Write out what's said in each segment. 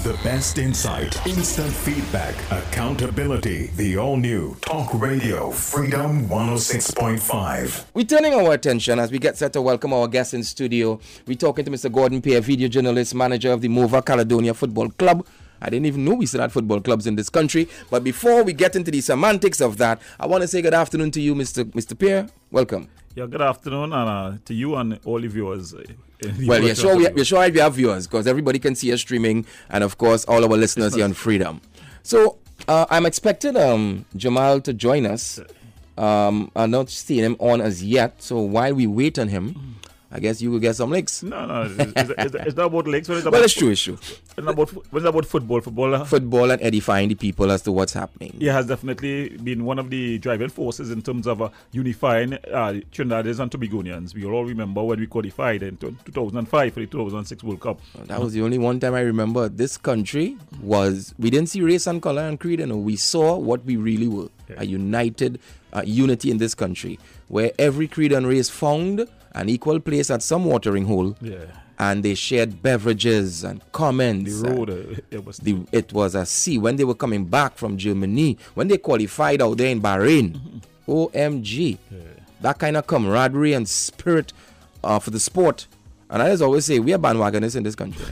The best insight, instant feedback, accountability. The all-new Talk Radio Freedom 106.5. We're turning our attention as we get set to welcome our guest in studio. We're talking to Mr. Gordon Pierre, video journalist, manager of the Mova Caledonia Football Club. I didn't even know we still had football clubs in this country. But before we get into the semantics of that, I want to say good afternoon to you, Mr. Pierre. Welcome. Yeah, good afternoon and to you and all the viewers. Well, we're sure we have viewers because everybody can see us streaming, and of course all our listeners here on Freedom. So I'm expecting Jamal to join us. I'm not seeing him on as yet. So while we wait on him, I guess you will get some links. No, it's not about links. Well, it's true. It's about football. Football and edifying the people as to what's happening. It has definitely been one of the driving forces in terms of unifying Trinidadians and Tobagonians. We all remember when we qualified in 2005 for the 2006 World Cup. That was the only one time I remember this country we didn't see race and color and creed. We saw what we really were, a united unity in this country where every creed and race found an equal place at some watering hole, and they shared beverages and comments. The road, it was a sea. When they were coming back from Germany, when they qualified out there in Bahrain, OMG, that kind of camaraderie and spirit for the sport. And I just always say, we are bandwagoners in this country.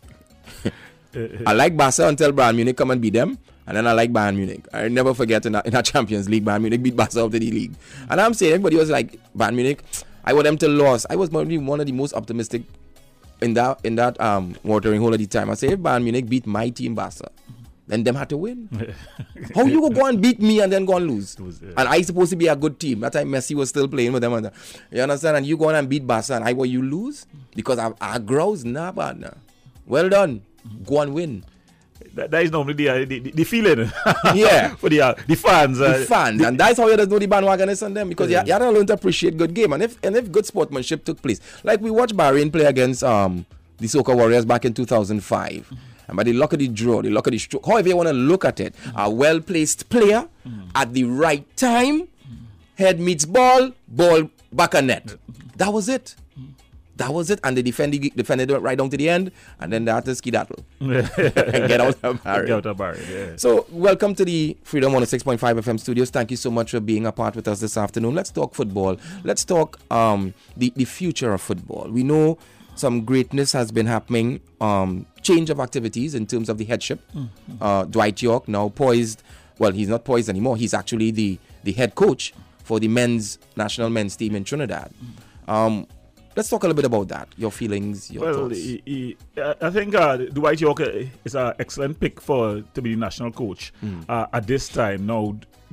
I like Barca until Bayern Munich come and beat them. And then I like Bayern Munich. I never forget in our Champions League, Bayern Munich beat Barca out of the league. And I'm saying, everybody was like, Bayern Munich, I want them to lose. I was probably one of the most optimistic in that watering hole at the time. I say, if Bayern Munich beat my team, Barca, then them had to win. How you go and beat me and then go and lose? And I supposed to be a good team. That time Messi was still playing with them. You understand? And you go on and beat Barca and you lose? Because I grows, nah, partner. Well done. Go and win. That is normally the feeling for the fans. And that's how you just know the bandwagoners on them, because you have to learn to appreciate good game. And if good sportsmanship took place, like we watched Bahrain play against the Soca Warriors back in 2005. And by the luck of the draw, the luck of the stroke, however you want to look at it, a well-placed player at the right time, head meets ball back on net. That was it. And they defended it right down to the end, and then they had to ski-dattle and get out of Bahrain. So, welcome to the Freedom 106.5 FM studios. Thank you so much for being a part with us this afternoon. Let's talk football. Let's talk the future of football. We know some greatness has been happening, change of activities in terms of the headship. Dwight Yorke now poised. Well, he's not poised anymore. He's actually the head coach for the national men's team in Trinidad. Let's talk a little bit about that. Your feelings, your thoughts. I think Dwight Yorke is an excellent pick to be the national coach at this time. Now,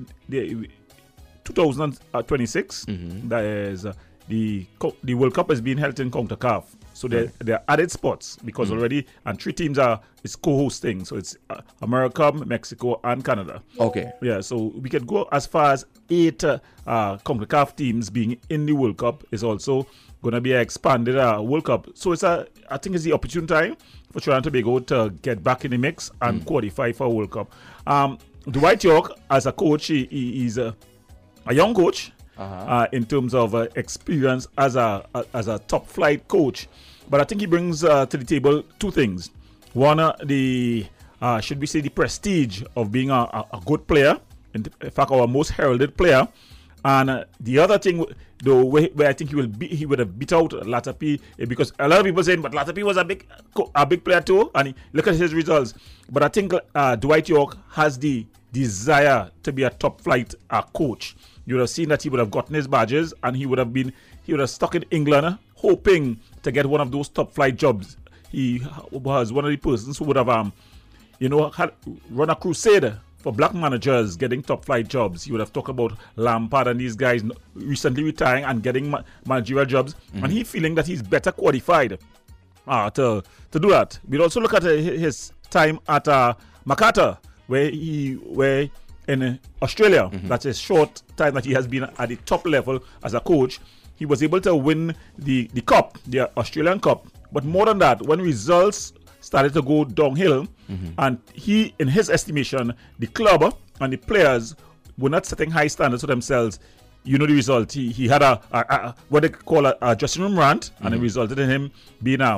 2026, that is the World Cup is being held in CONCACAF. So there are added spots because already, and 3 teams is co-hosting. So it's America, Mexico, and Canada. Okay. Yeah, so we can go as far as 8 CONCACAF teams being in the World Cup. Is also going to be an expanded World Cup. So I think it's the opportune time for Trinidad and Tobago to get back in the mix and qualify for a World Cup. Dwight Yorke, as a coach, he's a young coach in terms of experience as a top flight coach. But I think he brings to the table 2 things. One, should we say the prestige of being a good player. In fact, our most heralded player. And the other thing, though, where I think he would have beat out Latapi, because a lot of people saying, but Latapi was a big player too, and look at his results. But I think Dwight Yorke has the desire to be a top flight coach. You would have seen that he would have gotten his badges, and he would have stuck in England, hoping to get one of those top flight jobs. He was one of the persons who would have had run a crusade for black managers getting top flight jobs. You would have talked about Lampard and these guys recently retiring and getting managerial jobs, and he feeling that he's better qualified to do that. We'd also look at his time at Makata, where in Australia, that's a short time that he has been at the top level as a coach. He was able to win the cup, the Australian Cup. But more than that, when results started to go downhill, and he, in his estimation, the club and the players were not setting high standards for themselves. You know the result. He had what they call a dressing room rant, and it resulted in him being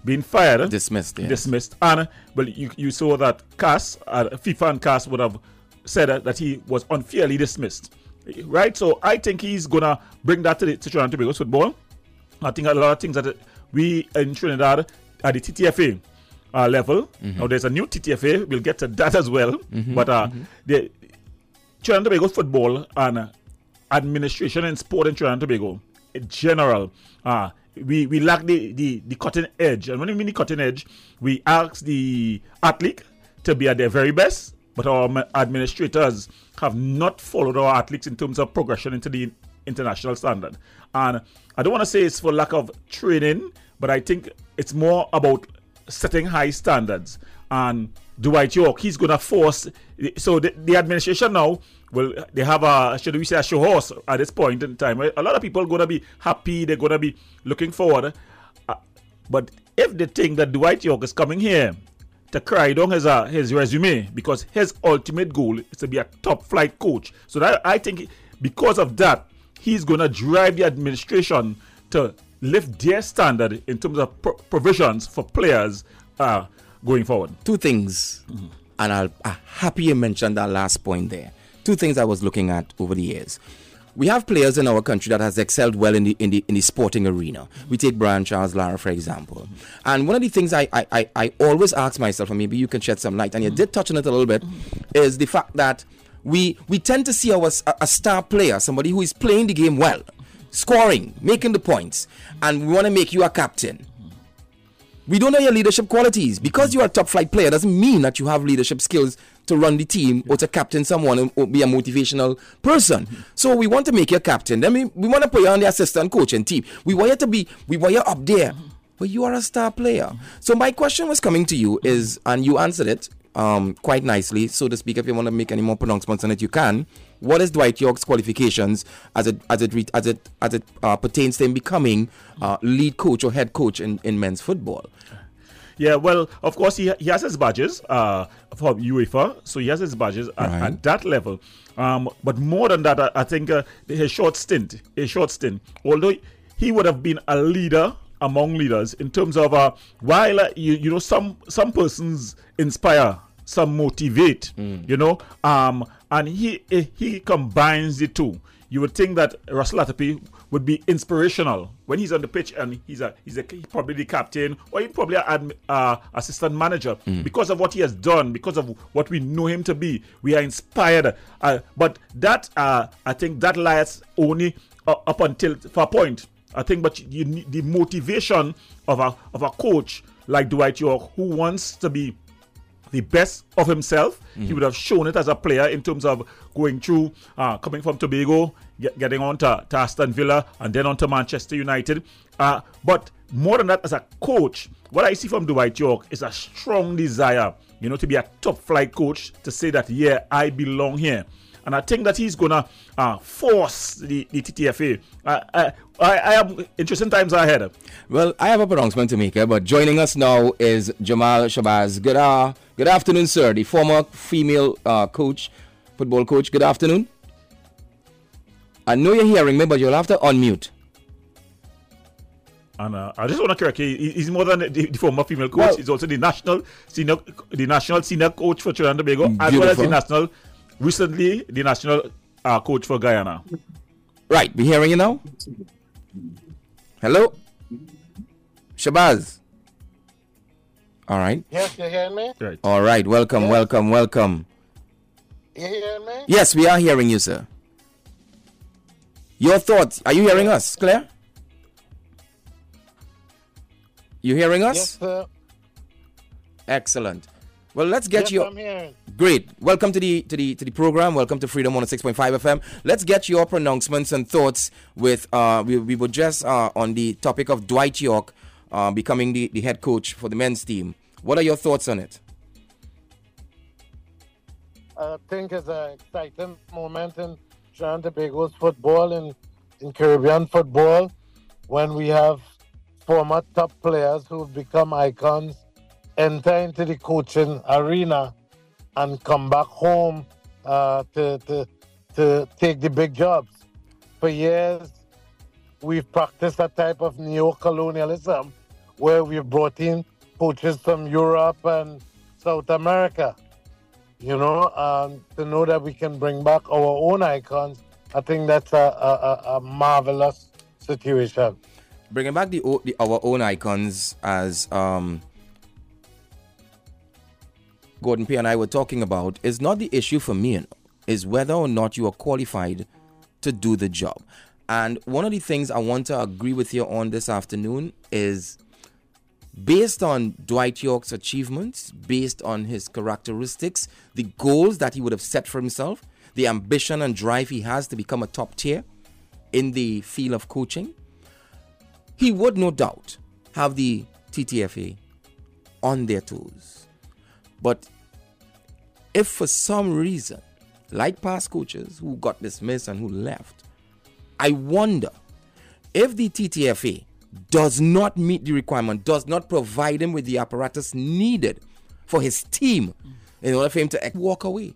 being fired, dismissed. Yes. dismissed, and well, you saw that CAS, FIFA and CAS would have said that he was unfairly dismissed, right? So I think he's gonna bring that to Trinidad and Tobago's football. I think a lot of things that we in Trinidad at the TTFA level. Now there's a new TTFA. We'll get to that as well. But the Trinidad and Tobago football and administration and sport in Trinidad and Tobago in general, we lack the cutting edge. And when we mean the cutting edge, we ask the athlete to be at their very best, but our administrators have not followed our athletes in terms of progression into the international standard. And I don't want to say it's for lack of training, but I think it's more about setting high standards. And Dwight Yorke, he's going to force. So the administration now, well, they have a show horse at this point in time. A lot of people are going to be happy. They're going to be looking forward. But if they think that Dwight Yorke is coming here to cry down his resume, because his ultimate goal is to be a top flight coach. So that, I think because of that, he's going to drive the administration to lift their standard in terms of provisions for players going forward. Two things, and I'm happy you mentioned that last point there. Two things I was looking at over the years. We have players in our country that has excelled well in the sporting arena. We take Brian Charles Lara, for example. And one of the things I always ask myself, and maybe you can shed some light, and you did touch on it a little bit, is the fact that we tend to see a star player, somebody who is playing the game well, scoring, making the points, and we want to make you a captain. We don't know your leadership qualities. Because you're a top flight player doesn't mean that you have leadership skills to run the team or to captain someone or be a motivational person. So we want to make you a captain. Then we want to put you on the assistant coaching team. We want you up there. But you are a star player. So my question was coming to you is, and you answered it quite nicely, so to speak. If you want to make any more pronouncements on it, you can. What is Dwight Yorke's qualifications as it pertains to him becoming lead coach or head coach in men's football? Yeah, well, of course, he has his badges for UEFA, so he has his badges at that level. But more than that, I think his short stint, although he would have been a leader among leaders in terms of while you know some persons inspire, some motivate, and he combines the two. You would think that Russell Latapy would be inspirational when he's on the pitch, and he's probably the captain, or he's probably an assistant manager because of what he has done, because of what we know him to be. We are inspired, but that I think that lies only up until for a point. I think, but you need the motivation of a coach like Dwight Yorke, who wants to be the best of himself. He would have shown it as a player in terms of going through, coming from Tobago, getting on to Aston Villa, and then on to Manchester United. But more than that, as a coach, what I see from Dwight Yorke is a strong desire, to be a top flight coach, to say that, yeah, I belong here. And I think that he's going to force the TTFA. I have interesting times ahead. Well, I have a pronouncement to make, but joining us now is Jamal Shabazz. Good afternoon, sir. The former female football coach. Good afternoon. I know you're hearing me, but you'll have to unmute. And I just want to correct you. He's more than the former female coach. He's also the national senior coach for Trinidad and Tobago, as well as recently the national coach for Guyana. Right, we hearing you now? Hello? Shabazz? All right. Yes, you hear me? Right. All right, welcome. You hear me? Yes, we are hearing you, sir. Your thoughts. Are you hearing us, Claire? You hearing us? Yes, sir. Excellent. Well, let's get you. I'm hearing. Great. Welcome to the program. Welcome to Freedom 106.5 FM. Let's get your pronouncements and thoughts with we were just on the topic of Dwight Yorke becoming the head coach for the men's team. What are your thoughts on it? I think it's an exciting moment in Trinidad and Tobago's football and in Caribbean football when we have former top players who've become icons enter into the coaching arena and come back home to take the big jobs. For years, we've practiced a type of neo-colonialism where we've brought in coaches from Europe and South America. You know, to know that we can bring back our own icons, I think that's a marvelous situation. Bringing back our own icons, as Gordon P. and I were talking about, is not the issue for me, is whether or not you are qualified to do the job. And one of the things I want to agree with you on this afternoon is, based on Dwight Yorke's achievements, based on his characteristics, the goals that he would have set for himself, the ambition and drive he has to become a top tier in the field of coaching, he would no doubt have the TTFA on their toes. But if for some reason, like past coaches who got dismissed and who left, I wonder if the TTFA does not meet the requirement, does not provide him with the apparatus needed for his team in order for him to walk away.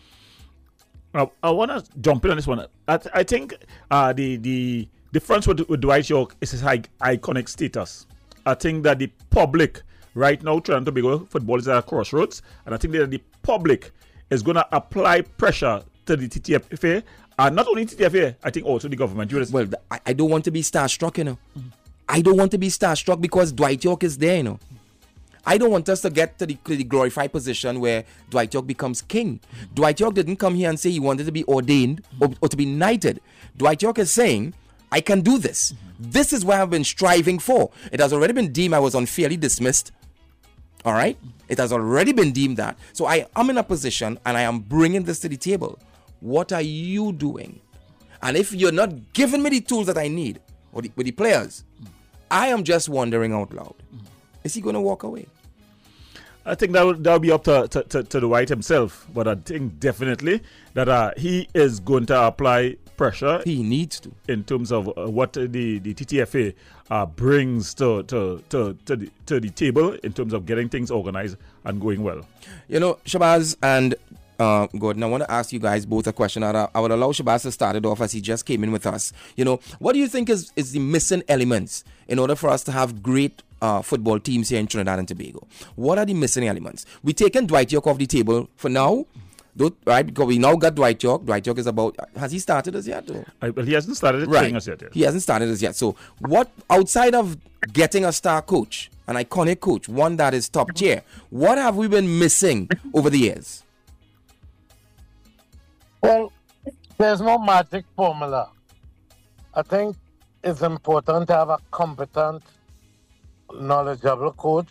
I want to jump in on this one. I think the difference with Dwight Yorke is his iconic status. I think that the public right now, Trinidad and Tobago football is at a crossroads, and I think that the public is going to apply pressure to the TTFA, and not only TTFA, I think also the government. Well, I don't want to be starstruck, you know. I don't want to be starstruck because Dwight Yorke is there, you know. I don't want us to get to the glorified position where Dwight Yorke becomes king. Dwight Yorke didn't come here and say he wanted to be ordained or to be knighted. Dwight Yorke is saying, I can do this. This is what I've been striving for. It has already been deemed I was unfairly dismissed. All right? It has already been deemed that. So I am in a position and I am bringing this to the table. What are you doing? And if you're not giving me the tools that I need, or with the players, I am just wondering out loud, is he going to walk away? I think that'll be up to Dwight himself, but I think definitely that he is going to apply pressure. He needs to, in terms of what the TTFA brings to the table in terms of getting things organized and going well. You know, Shabazz and Gordon, I want to ask you guys both a question. I would allow Shabazz to start it off as he just came in with us. You know, what do you think is the missing elements in order for us to have great football teams here in Trinidad and Tobago? What are the missing elements? We've taken Dwight Yorke off the table for now, right? Because we now got Dwight Yorke. Dwight Yorke is about, has he started us yet? Well, he hasn't started training us yet. Yes. He hasn't started us yet. So what, outside of getting a star coach, an iconic coach, one that is top tier, what have we been missing over the years? Well, there's no magic formula. I think it's important to have a competent, knowledgeable coach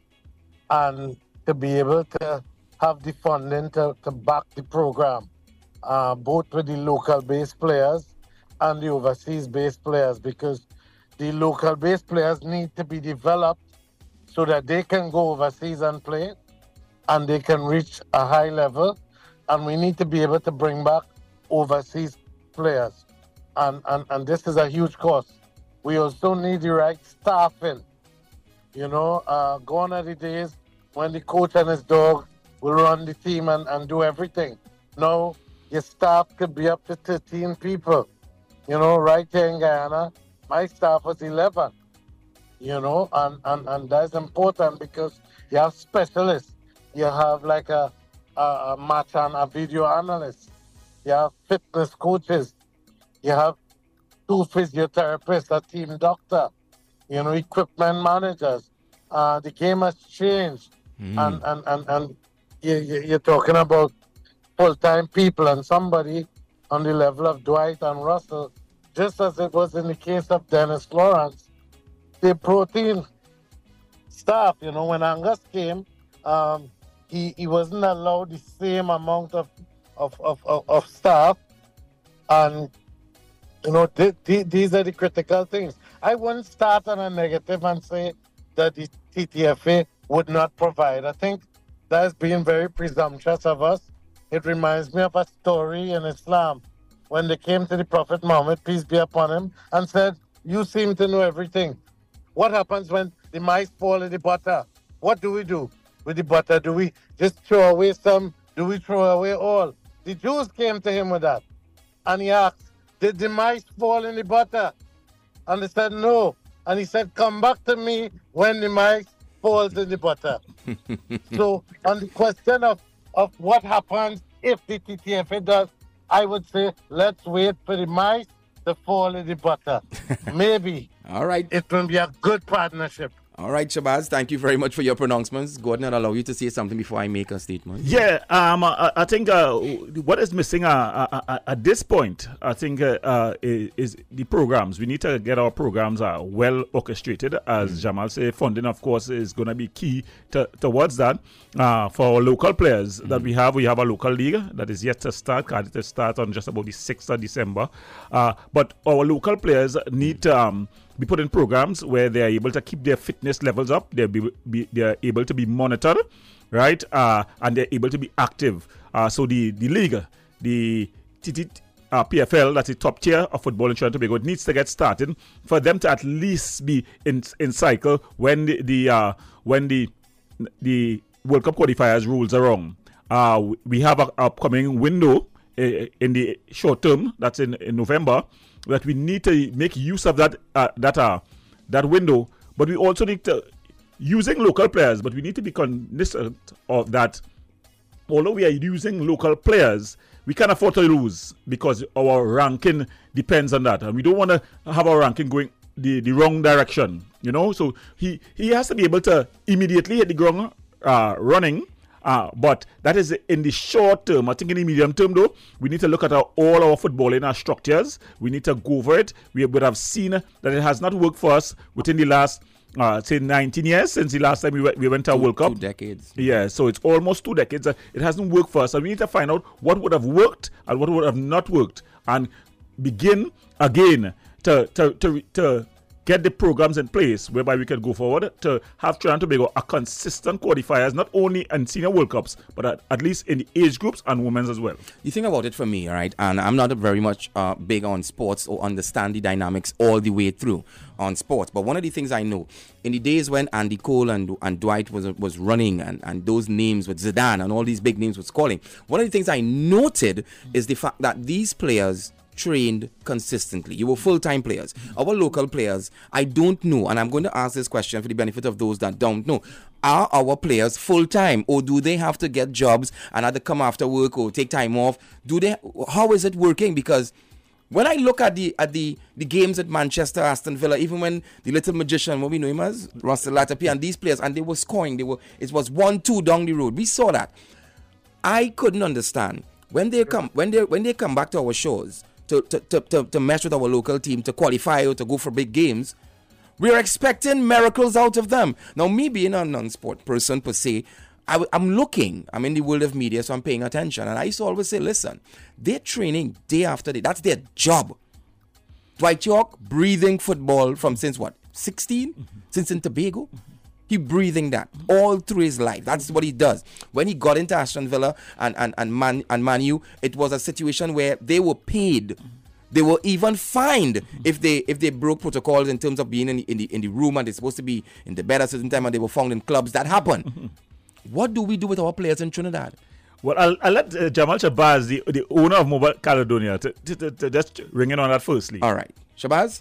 and to be able to have the funding to back the program, both with the local-based players and the overseas-based players, because the local-based players need to be developed so that they can go overseas and play and they can reach a high level. And we need to be able to bring back overseas players. And this is a huge cost. We also need the right staffing. You know, gone are the days when the coach and his dog will run the team and do everything. Now, your staff could be up to 13 people. You know, right here in Guyana, my staff was 11. You know, and that's important because you have specialists. You have like a match and a video analyst. You have fitness coaches. You have 2 physiotherapists, a team doctor, you know, equipment managers. The game has changed. And you're talking about full-time people, and somebody on the level of Dwight and Russell, just as it was in the case of Dennis Lawrence, they brought in staff. You know, when Angus came, he wasn't allowed the same amount of staff, and you know these are the critical things. I wouldn't start on a negative and say that the TTFA would not provide. I think that's being very presumptuous of us. It reminds me of a story in Islam when they came to the Prophet Muhammad, peace be upon him, and said, "You seem to know everything. What happens when the mice fall in the butter? What do we do with the butter? Do we just throw away some? Do we throw away all?" The Jews came to him with that. And he asked, "Did the mice fall in the butter?" And they said, "No." and he said, come back to me when the mice falls in the butter. So on the question of what happens if the TTFA does, I would say let's wait for the mice to fall in the butter. Maybe. All right. It will be a good partnership. All right, Shabazz, thank you very much for your pronouncements. Gordon, I'll allow you to say something before I make a statement. Yeah, I think what is missing at this point, I think, is the programs. We need to get our programs well orchestrated. As Jamal said, funding, of course, is going to be key towards that. For our local players that we have a local league that is yet to start. It start on just about the 6th of December. But our local players need to be put in programs where they are able to keep their fitness levels up. They are able to be monitored, right? And they're able to be active. So the league, the PFL, that's the top tier of football in Trinidad and Tobago, it needs to get started for them to at least be in cycle when the World Cup qualifiers rules are wrong. We have an upcoming window in the short term, that's in November, that we need to make use of that window. But we also need to, using local players, but we need to be cognizant of that. Although we are using local players, we can't afford to lose because our ranking depends on that. And we don't want to have our ranking going the wrong direction, you know. So he has to be able to immediately hit the ground running. But that is in the short term. I think in the medium term, though, we need to look at all our footballing structures. We need to go over it. We would have seen that it has not worked for us within the last, say, 19 years since the last time we went to a World Cup. 2 decades. Yeah, so it's almost 2 decades. It hasn't worked for us. And we need to find out what would have worked and what would have not worked and begin again to get the programs in place whereby we can go forward to have Trinidad and Tobago a consistent qualifiers, not only in senior World Cups, but at least in the age groups and women's as well. You think about it for me, right? And I'm not very much big on sports or understand the dynamics all the way through on sports. But one of the things I know, in the days when Andy Cole and Dwight was running and those names with Zidane and all these big names was calling, one of the things I noted is the fact that these players trained consistently. You were full-time players. Our local players, I don't know, and I'm going to ask this question for the benefit of those that don't know. Are our players full-time, or do they have to get jobs and either come after work or take time off? How is it working? Because when I look at the games at Manchester, Aston Villa, even when the little magician, what we know him as, Russell Latapi, and these players, and they were scoring, it was 1-2 down the road. We saw that. I couldn't understand when they come back to our shores to mesh with our local team, to qualify or to go for big games, we're expecting miracles out of them. Now, me being a non-sport person per se, I'm in the world of media, so I'm paying attention. And I used to always say, listen, they're training day after day. That's their job. Dwight York, breathing football from since what, 16? Mm-hmm. Since in Tobago? Mm-hmm. He breathing that all through his life. That's what he does. When he got into Aston Villa and Man U, it was a situation where they were paid. They were even fined if they broke protocols in terms of being in the room, and they're supposed to be in the bed at a certain time, and they were found in clubs. That happened. What do we do with our players in Trinidad? Well, I'll let Jamal Shabazz, the owner of Mobile Caledonia, to just ring in on that firstly. All right. Shabazz?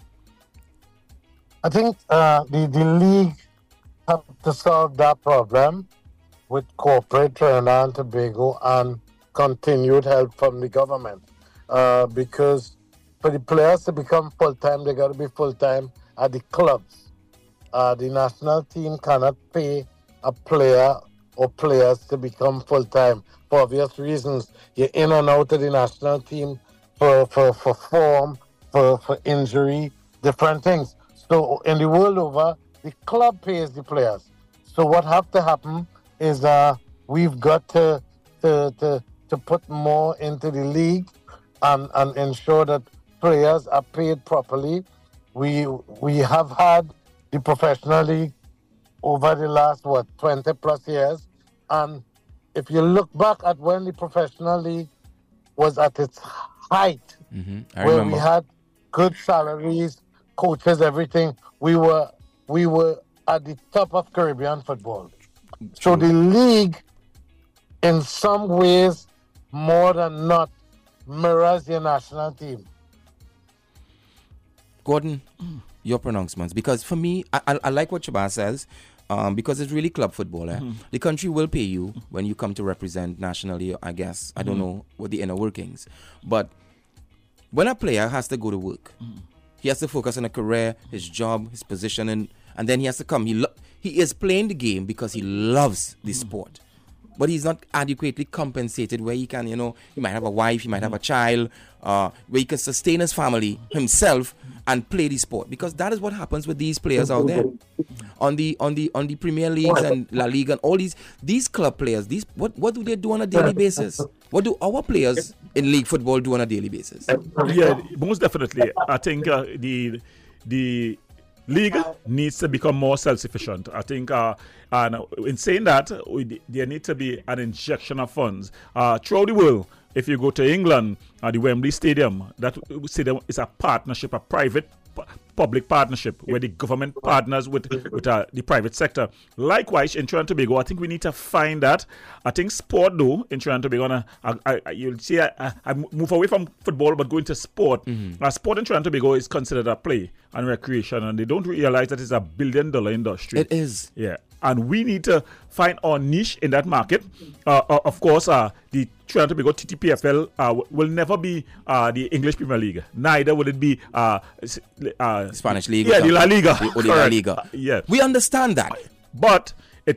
I think the league have to solve that problem with corporate Trinidad and Tobago and continued help from the government. Because for the players to become full-time, they got to be full-time at the clubs. The national team cannot pay a player or players to become full-time for obvious reasons. You're in and out of the national team for form, for injury, different things. So in the world over, the club pays the players. So what have to happen is we've got to put more into the league and ensure that players are paid properly. We have had the professional league over the last 20 plus years, and if you look back at when the professional league was at its height, where we had good salaries, coaches, everything, we were at the top of Caribbean football. So the league, in some ways, more than not, mirrors your national team. Gordon, your pronouncements, because for me, I like what Shabazz says, because it's really club football. The country will pay you when you come to represent nationally, I guess. I don't know what the inner workings. But when a player has to go to work, he has to focus on a career, his job, his position, and then he has to come. He is playing the game because he loves the sport. But he's not adequately compensated where he can, he might have a wife, he might have a child, where he can sustain his family, himself, and play the sport. Because that is what happens with these players out there. On the Premier Leagues and La Liga and all these club players, what do they do on a daily basis? What do our players in league football do on a daily basis? Yeah, most definitely. I think the league needs to become more self-sufficient. I think, and in saying that, there needs to be an injection of funds throughout the world. If you go to England, the Wembley Stadium, that stadium is a partnership, a private public partnership where the government partners with the private sector. Likewise, in Trinidad and Tobago, I think we need to find that. I think sport, though, in Trinidad and Tobago, you'll see I move away from football but go into sport. Sport in Trinidad and Tobago is considered a play and recreation, and they don't realize that it's a $1 billion industry. It is. Yeah. And we need to find our niche in that market. Of course, the Trinidad and Tobago TTPFL will never be the English Premier League. Neither will it be Spanish League. Yeah, the La Liga. Or the La Liga. Yeah. We understand that. But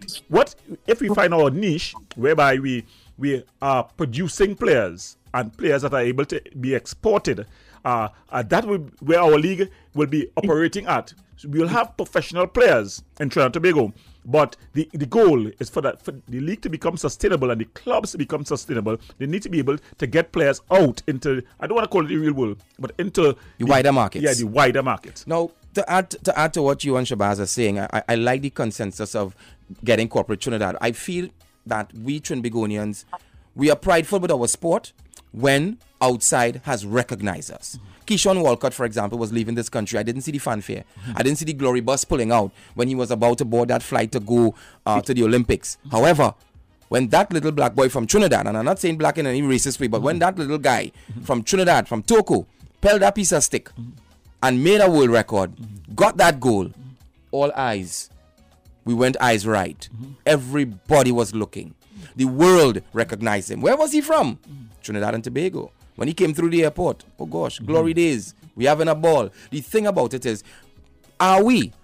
if we find our niche whereby we are producing players and players that are able to be exported, that will where our league will be operating at. So we will have professional players in Trinidad and Tobago. But the goal is for the league to become sustainable and the clubs to become sustainable. They need to be able to get players out into, I don't want to call it the real world, but into the wider markets. Yeah, the wider markets. Now, to add to what you and Shabazz are saying, I like the consensus of getting corporate Trinidad. I feel that we Trinbagonians, we are prideful with our sport when outside has recognized us. Keyshawn Walcott, for example, was leaving this country. I didn't see the fanfare. I didn't see the glory bus pulling out when he was about to board that flight to go to the Olympics. However, when that little black boy from Trinidad, and I'm not saying black in any racist way, but when that little guy from Trinidad, from Toco, held that piece of stick and made a world record, got that goal, all eyes. We went eyes right. Everybody was looking. The world recognized him. Where was he from? Trinidad and Tobago. When he came through the airport, oh gosh, glory days. We having a ball. The thing about it is, how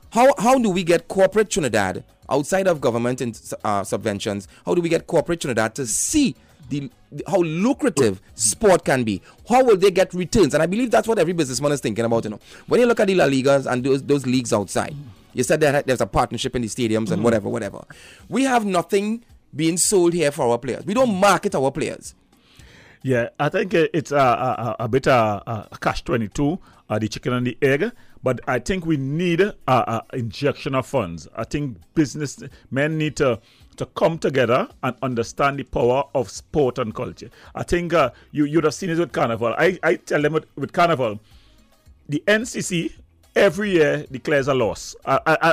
do we get corporate Trinidad outside of government and subventions? How do we get corporate Trinidad to see how lucrative sport can be? How will they get returns? And I believe that's what every businessman is thinking about. When you look at the La Ligas and those leagues outside, you said that there's a partnership in the stadiums and whatever. We have nothing being sold here for our players. We don't market our players. Yeah, I think it's a bit a catch-22, the chicken and the egg. But I think we need a injection of funds. I think businessmen need to come together and understand the power of sport and culture. I think you'd have seen it with Carnival. I tell them with Carnival, the NCC every year declares a loss. I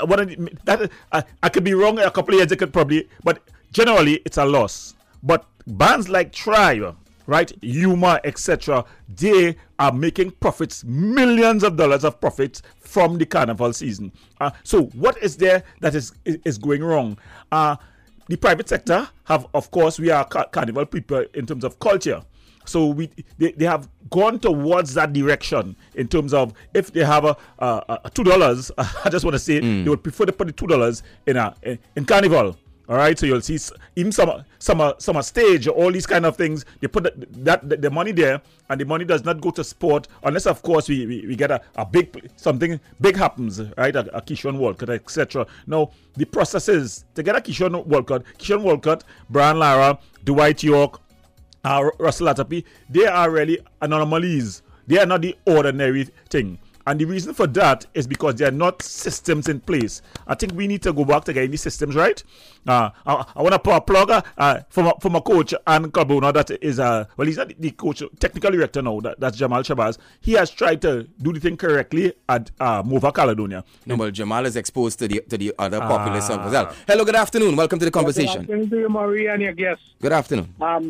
could be wrong. A couple of years it could probably, but generally it's a loss. But bands like Tribe, right, Yuma, etc., they are making profits, millions of dollars of profits from the Carnival season. So what is there that is going wrong? The private sector have, of course, we are Carnival people in terms of culture. So they have gone towards that direction in terms of if they have a $2, I just want to say they would prefer to put the $2 in Carnival. All right, so you'll see even some stage, all these kind of things. They put the money there, and the money does not go to sport unless, of course, we get a big something big happens, right? A Keyshawn Walcott, etc. Now the process is to get a Keyshawn Walcott, Brian Lara, Dwight York, Russell Atapi. They are really anomalies. They are not the ordinary thing. And the reason for that is because there are not systems in place. I think we need to go back to getting these systems right. I want to put a plug from a coach, and Carbona, that is he's not the coach, technical director now. That's Jamal Shabazz. He has tried to do the thing correctly at Mova Caledonia. No, but Jamal is exposed to the other populace as well. Hello, good afternoon. Welcome to the conversation. Good afternoon to you, Marie, and your guests. Good afternoon.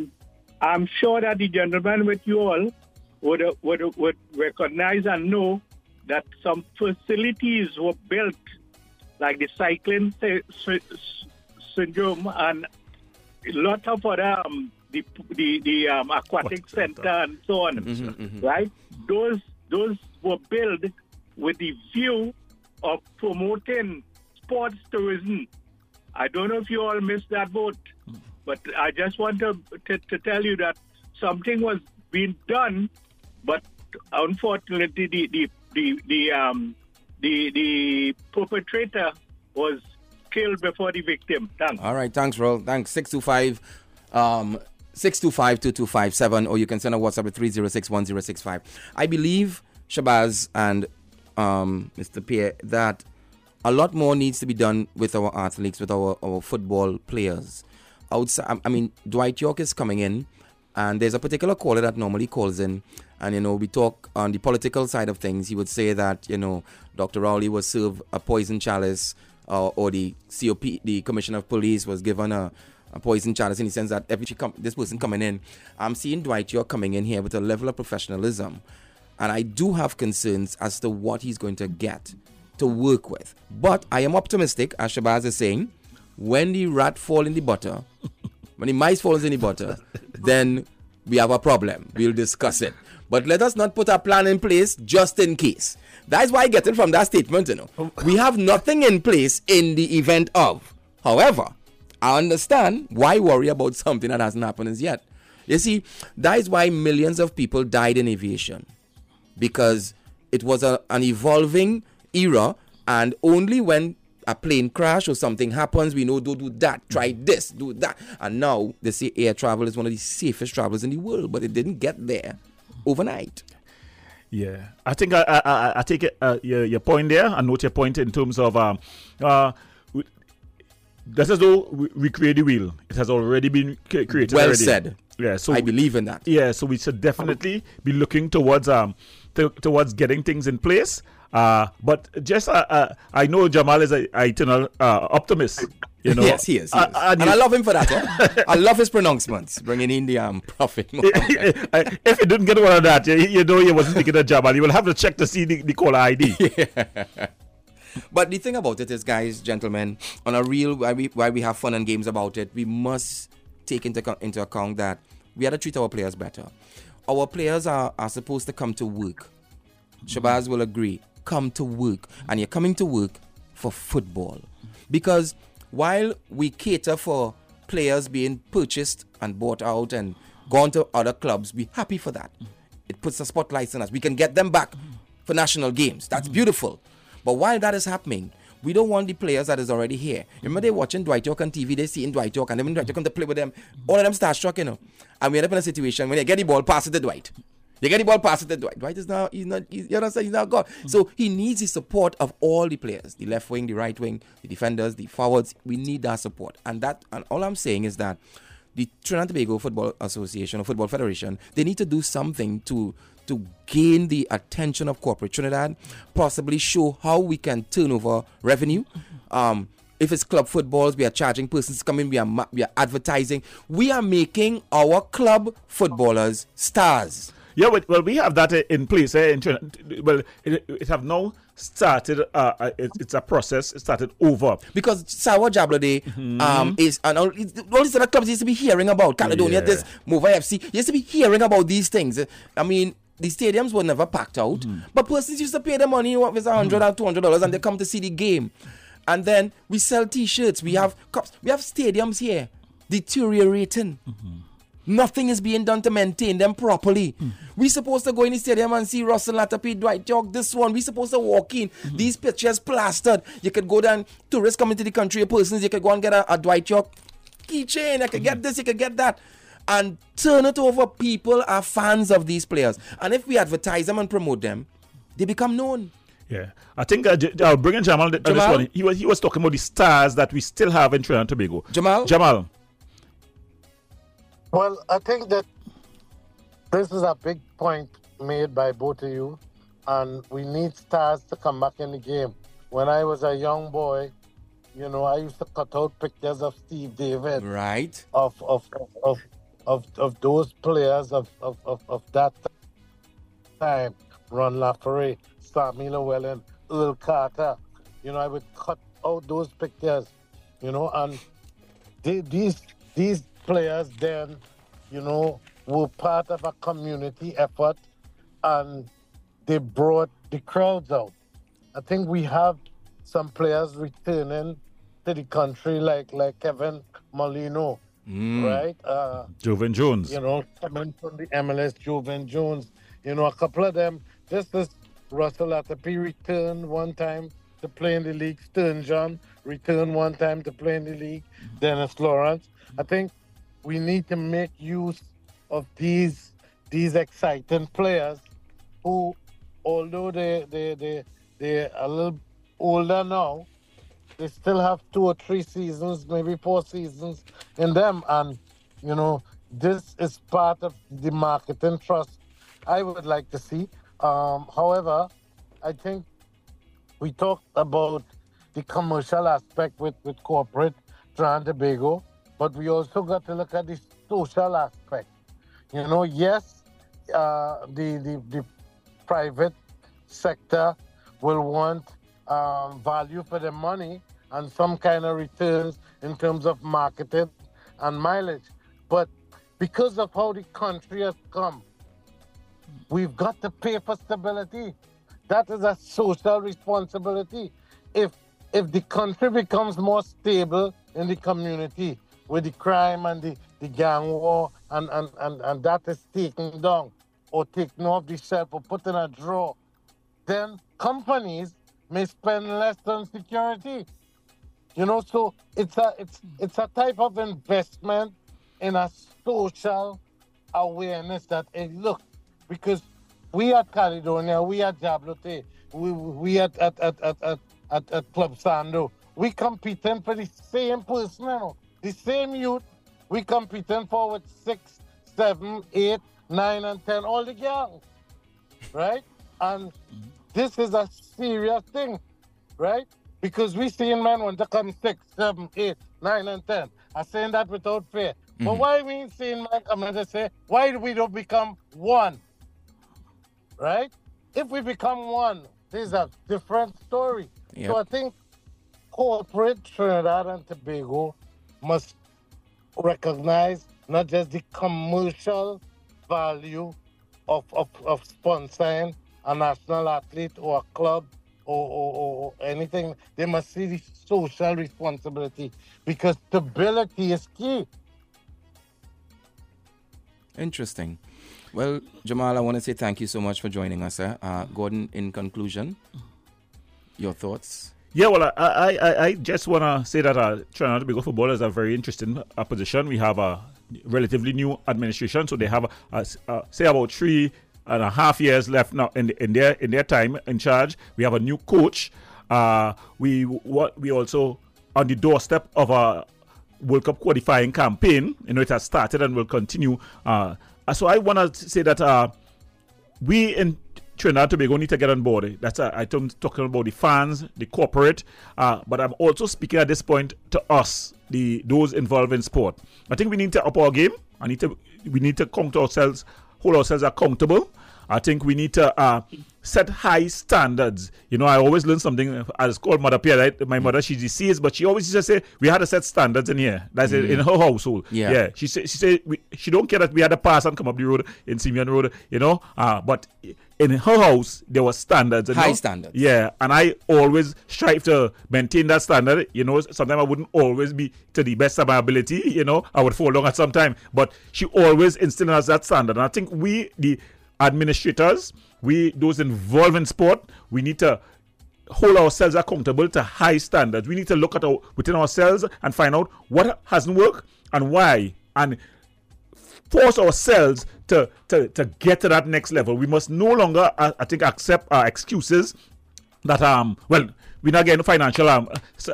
I'm sure that the gentleman with you all would recognize and know that some facilities were built, like the cycling syndrome and a lot of other the aquatic center and so on, right? Those were built with the view of promoting sports tourism. I don't know if you all missed that boat, but I just want to tell you that something was being done, but unfortunately the perpetrator was killed before the victim. Thanks. All right, thanks, Ro. Thanks. 625-2257, or you can send a WhatsApp at 306-1065. I believe, Shabazz and Mr. Pierre, that a lot more needs to be done with our athletes, with our football players. Outside, I mean, Dwight Yorke is coming in, and there's a particular caller that normally calls in, and, we talk on the political side of things. He would say that, Dr. Rowley was served a poison chalice, or the COP, the Commissioner of Police, was given a poison chalice, in the sense that this person coming in, I'm seeing Dwight Yorke coming in here with a level of professionalism, and I do have concerns as to what he's going to get to work with. But I am optimistic, as Shabazz is saying, when the rat fall in the butter, when the mice falls in the butter, then we have a problem. We'll discuss it. But let us not put a plan in place just in case. That's why I get it from that statement, We have nothing in place in the event of. However, I understand why worry about something that hasn't happened as yet. You see, that is why millions of people died in aviation. Because it was an evolving era, and only when a plane crash or something happens, we know, do that, try this, do that. And now they say air travel is one of the safest travels in the world, but it didn't get there overnight. Yeah, I think I take it, your point there. I note your point in terms of that's as though we create the wheel. It has already been created. Well already. said. Yeah, so I believe in that. Yeah, so we should definitely be looking towards towards getting things in place. But just I know Jamal is an eternal optimist. Yes, he is. And I love him for that. I love his pronouncements, bringing in the prophet. If you didn't get one of that, you wasn't speaking of Jamal. You will have to check to see the caller ID. Yeah. But the thing about it is, guys, gentlemen, on a real, why we have fun and games about it, we must take into account that we have to treat our players better. Our players are supposed to come to work. Shabazz will agree. Come to work. And you're coming to work for football. Because while we cater for players being purchased and bought out and gone to other clubs, we're happy for that. It puts a spotlight on us. We can get them back for national games. That's beautiful. But while that is happening, we don't want the players that is already here. Remember, they're watching Dwight Yorke on TV, they see in Dwight Yorke, and then when Dwight Yorke come to play with them, all of them starstruck, And we end up in a situation when they get the ball, pass it to Dwight. They get the ball, pass it to Dwight. Dwight is now, he's not God. So he needs the support of all the players, the left wing, the right wing, the defenders, the forwards. We need that support. And all I'm saying is that the Trinidad and Tobago Football Association or Football Federation, they need to do something to gain the attention of corporate Trinidad, possibly show how we can turn over revenue. If it's club footballs, we are charging persons to come in, we are advertising. We are making our club footballers stars. Yeah, well, we have that in place. In Trinidad. Well, it have now started. It's a process. It started over because Sawa Jablode is and all these other clubs used to be hearing about Caledonia. This Mova FC used to be hearing about these things. I mean, the stadiums were never packed out, but persons used to pay the money. What was $100 or $200, and they come to see the game. And then we sell T-shirts. We have cups. We have stadiums here deteriorating. Nothing is being done to maintain them properly. We're supposed to go in the stadium and see Russell Latapi, Dwight Yorke, this one. We're supposed to walk in. These pictures plastered. You could go down, tourists coming to the country, persons, you could go and get a Dwight Yorke keychain. You could get this, you could get that. And turn it over. People are fans of these players. And if we advertise them and promote them, they become known. Yeah, I think I'll bring in Jamal. This one. He was talking about the stars that we still have in Trinidad and Tobago. Jamal. Well, I think that this is a big point made by both of you, and we need stars to come back in the game. When I was a young boy, I used to cut out pictures of Steve David, right? Of those players of that time. Ron Lafferty, Sammy Llewellyn, Earl Carter. I would cut out those pictures, and these players then, were part of a community effort, and they brought the crowds out. I think we have some players returning to the country like Kevin Molino, right? Jovan Jones. Coming from the MLS, Jovan Jones. A couple of them, just as Russell Atapi returned one time to play in the league, Stern John returned one time to play in the league, Dennis Lawrence. I think we need to make use of these exciting players who, although they're a little older now, they still have 2 or 3 seasons, maybe 4 seasons in them. And, this is part of the marketing trust I would like to see. However, I think we talked about the commercial aspect with corporate Trinidad and Tobago, but we also got to look at the social aspect. Yes, the private sector will want value for their money and some kind of returns in terms of marketing and mileage. But because of how the country has come, we've got to pay for stability. That is a social responsibility. If the country becomes more stable in the community with the crime and the gang war and that is taken down or taken off the shelf or put in a drawer, then companies may spend less on security. So it's a type of investment in a social awareness that, hey, look, because we at Caledonia, we at Jablote, we at Club Sando, we competing for the same person, the same youth we competing for with 6, 7, 8, 9, and 10, all the gangs, right? And this is a serious thing, right? Because we seeing men want to come 6, 7, 8, 9, and 10. I'm saying that without fear. But why we ain't seeing men come and just say, why do we don't become one? Right? If we become one, there's a different story. Yep. So I think corporate Trinidad and Tobago must recognize not just the commercial value of sponsoring a national athlete or a club or anything. They must see the social responsibility because stability is key. Interesting. Well, Jamal, I want to say thank you so much for joining us, sir. Gordon, in conclusion, your thoughts? Yeah, well, I just want to say that Trinidad and Tobago football is a very interesting position. We have a relatively new administration, so they have, say, about 3.5 years left now in their time in charge. We have a new coach. We also on the doorstep of a World Cup qualifying campaign. It has started and will continue. So I want to say that we in Trinidad and Tobago need to get on board. That's I'm talking about the fans, the corporate, but I'm also speaking at this point to us, those involved in sport. I think we need to up our game. We need to hold ourselves accountable. I think we need to set high standards. I always learn something. I was called Mother Pierre, right? My mother, she's deceased, but she always used to say we had to set standards in here. That's in her household. Yeah. She said she don't care that we had to pass and come up the road in Simeon Road. But in her house there were standards. High standards. Yeah, and I always strive to maintain that standard. Sometimes I wouldn't always be to the best of my ability. I would fall down at some time, but she always instilled in us that standard. And I think we, the administrators, those involved in sport, we need to hold ourselves accountable to high standards. We need to look at within ourselves and find out what hasn't worked and why, and force ourselves to get to that next level. We must no longer, I think, accept excuses that we're not getting financial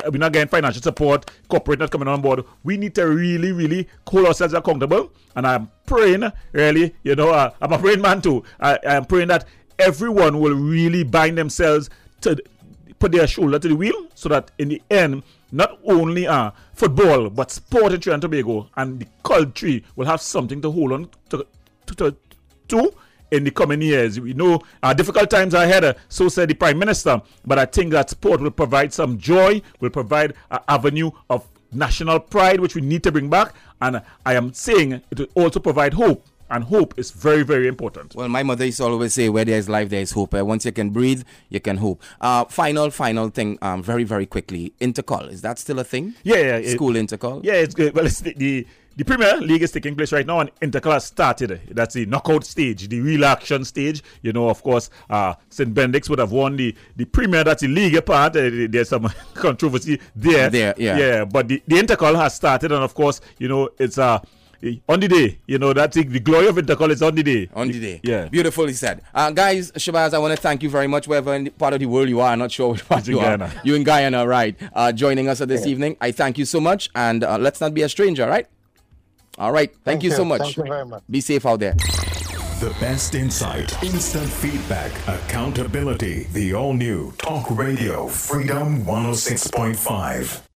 support, corporate not coming on board. We need to really, really hold ourselves accountable. And I'm praying, really, I'm a praying man too. I'm praying that everyone will really bind themselves to put their shoulder to the wheel, so that in the end, not only football, but sport in Trinidad and Tobago and the country will have something to hold on to in the coming years. We know difficult times are ahead, so said the Prime Minister, but I think that sport will provide some joy, will provide an avenue of national pride, which we need to bring back, and I am saying it will also provide hope. And hope is very, very important. Well, my mother used to always say, where there is life, there is hope. Once you can breathe, you can hope. Final thing, very, very quickly. Intercall, is that still a thing? Yeah. School intercall? Yeah, it's good. Well, it's the Premier League is taking place right now, and Intercall has started. That's the knockout stage, the real action stage. You know, of course, St. Benedict's would have won the Premier. That's the league part. There's some controversy there. Yeah, but the Intercall has started, and of course, you know, it's on the day, you know, that's the glory of Intercall is on the day. On the day. Yeah. Beautifully said. Guys, Shabazz, I want to thank you very much, wherever in the part of the world you are. I'm not sure which part you are. Guyana. You in Guyana, right. Joining us this evening. I thank you so much, and let's not be a stranger, right? All right. Thank you so much. Thank you very much. Be safe out there. The best insight, instant feedback, accountability. The all-new Talk Radio Freedom 106.5.